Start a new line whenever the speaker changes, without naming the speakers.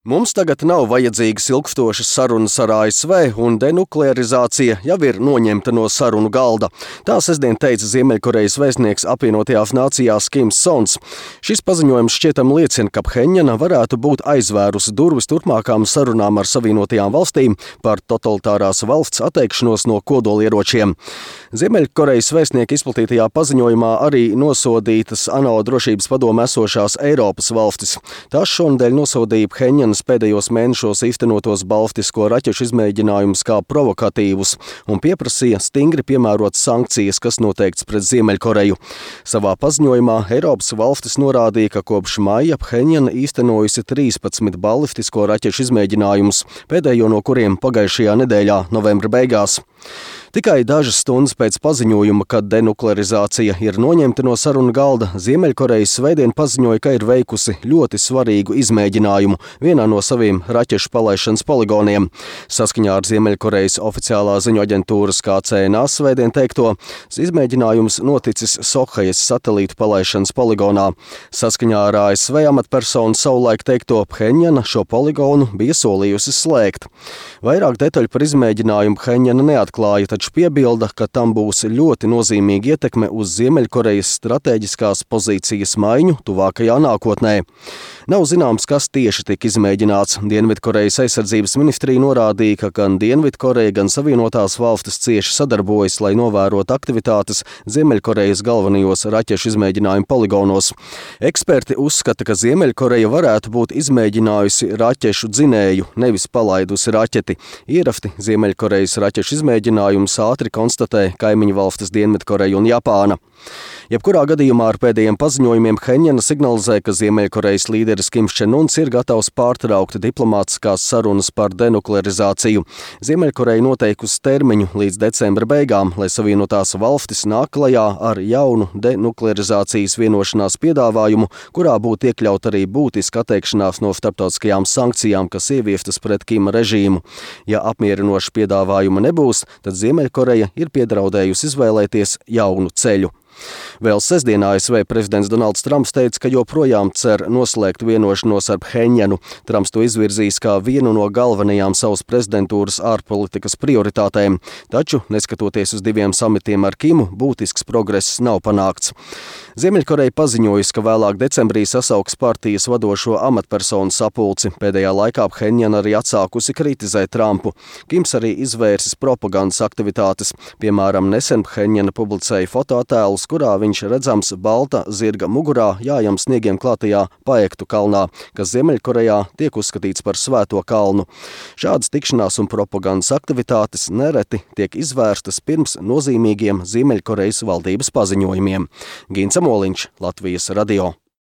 Mums tagad nav vajadzīgas ilgstošas sarunas ar ASV, un denuklearizācija jau ir noņemta no sarunu galda. Tā sestdien teica Ziemeļkorejas vēstnieks apvienotajās nācijās Kims Sons. Šis paziņojums šķietam liecina, ka Phenjana varētu būt aizvērusi durvis turpmākām sarunām ar Savienotajām valstīm par totalitārās valsts atteikšanos no kodolieročiem. Ziemeļkorejas vēstnieka izplatītajā paziņojumā arī nosodītas ANO drošības padome esošās Eiropas valstis. Tās šonadēļ nosodīja Phenjana pēdējos mēnešos īstenotos ballistisko raķešu izmēģinājumus kā provokatīvus un pieprasīja stingri piemērot sankcijas, kas noteikts pret Ziemeļkoreju. Savā paziņojumā Eiropas valstis norādīja, ka kopš maija Phenjana īstenojusi 13 ballistisko raķešu izmēģinājumus, pēdējo no kuriem pagājušajā nedēļā novembra beigās. Tikai dažas stundas pēc paziņojuma, kad denuklearizācija ir noņemta no sarunu galda, Ziemeļkorejas svētdien paziņoja, ka ir veikusi ļoti svarīgu izmēģinājumu vienā no saviem raķešu palaišanas poligoniem. Saskaņā ar Ziemeļkorejas oficiālā ziņu aģentūras KCNA svētdien teikto, izmēģinājums noticis Sokhajas satelītu palaišanas poligonā. Saskaņā ar ASV amatpersonu savulaik teikto, Phenjana šo poligonu bija solījusi slēgt. Vairāk detaļu par izmēģinājumu Phenjana neatklāja, taču piebilda, ka tam būs ļoti nozīmīga ietekme uz Ziemeļkorejas stratēģiskās pozīcijas maiņu tuvākajā nākotnē. Nav zināms, kas tieši tika izmēģināts. Dienvidkorejas aizsardzības ministrija norādīja, ka gan Dienvidkoreja, gan Savienotās valstis cieši sadarbojas, lai novērotu aktivitātes Ziemeļkorejas galvenajos raķešu izmēģinājumu poligonos. Eksperti uzskata, ka Ziemeļkoreja varētu būt izmēģinājusi raķešu dzinēju, nevis palaidusi raķeti. Ierafti Ziemeļkorejas raķešu izmēģinājumus ātri konstatē kaimiņu valstis Dienvidkoreja un Japāna. Jebkurā gadījumā ar pēdējiem paziņojumiem Phenjana signalizē, ka Ziemeļkorejas līderis Kims Čen Uns ir gatavs pārtraukt diplomātiskās sarunas par denuklearizāciju. Ziemeļkoreja noteikusi termiņu līdz decembra beigām, lai Savienotās valstis nāk klajā ar jaunu denuklearizācijas vienošanās piedāvājumu, kurā būtu iekļaut arī būtiska atteikšanās no starptautiskajām sankcijām, kas ieviestas pret Kima režīmu. Ja apmierinoša piedāvājuma nebūs, tad Ziemeļkoreja ir piedraudējusi izvēlēties jaunu ceļu. Vēl sestdien ASV prezidents Donalds Trumps teica, ka joprojām cer noslēgt vienošanos ar Phenjanu. Trumps to izvirzīs kā vienu no galvenajām savas prezidentūras ārpolitikas prioritātēm. Taču, neskatoties uz 2 samitiem ar Kimu, būtisks progress nav panākts. Ziemeļkoreja paziņojusi, ka vēlāk decembrī sasauks partijas vadošo amatpersonu sapulci. Pēdējā laikā Phenjana arī atsākusi kritizēt Trumpu. Kims arī izvērsis propagandas aktivitātes. Piemēram, nesen Phenjana publicēja fotoattēlus, kurā viņš redzams balta zirga mugurā jājam sniegiem klātajā Paektu kalnā, kas Ziemeļkorejā tiek uzskatīts par svēto kalnu. Šādas tikšanās un propagandas aktivitātes nereti tiek izvērstas pirms nozīmīgiem Ziemeļkorejas valdības paziņojumiem. Gints Moliņš, Latvijas radio.